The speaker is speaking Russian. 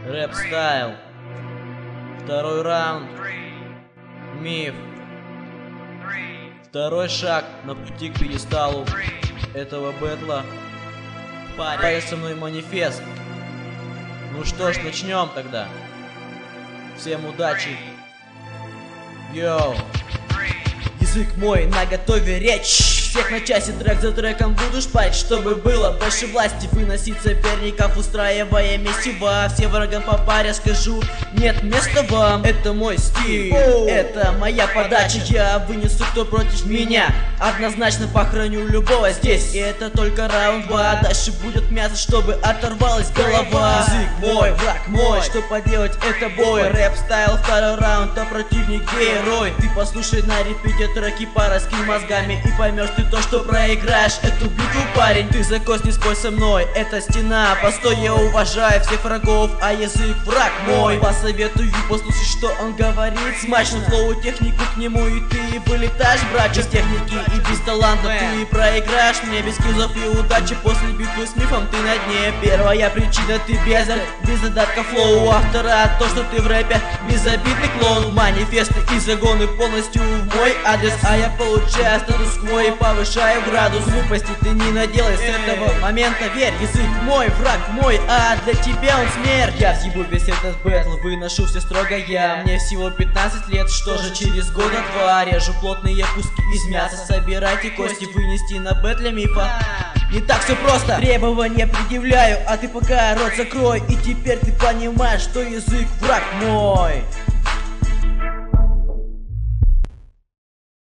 Рэп стайл. Второй раунд. Миф. Второй шаг на пути к пьедесталу этого бэтла. Парень со мной манифест. Ну что ж, начнем тогда. Всем удачи. Йоу. Язык мой наготове, речь. Всех на часе, трек за треком буду шпарить, чтобы было больше власти выносить соперников, устраивая месиво. Всем врагам по паре скажу, нет места вам. Это мой стиль, это моя подача. Я вынесу, кто против меня. Однозначно похороню любого здесь. И это только раунд 2. Дальше будет мясо, чтобы оторвалась голова. Язык мой, враг мой, что поделать, это бой. Рэп стайл, второй раунд, а противник герой. Ты послушай на репите треки, пораскинь мозгами и поймешь ты то, что проиграешь эту битву, парень. Ты закос не спой со мной, это стена. Постой, я уважаю всех врагов, а язык враг мой. Посоветую послушать, что он говорит. Смачно флоу, технику к нему, и ты вылетаешь, брат. Без техники и без таланта ты проиграешь мне. Без скиллов и удачи после битвы с мифом ты на дне. Первая причина, ты без задатка флоу. А вторая, то, что ты в рэпе безобидный клоун. Манифесты и загоны полностью в мой адрес, а я получаю статус-кво и повышаю градус. Глупости ты не наделай с этого момента, верь. Язык мой, враг мой, а для тебя он смерть. Я съебу весь этот бэтл, выношу все строго я. Мне всего 15 лет, что же через года 2 режу плотные куски из мяса, собирайте кости, вынести на бэтле мифа. Не так все просто, требования предъявляю, а ты пока рот закрой. И теперь ты понимаешь, что язык враг мой.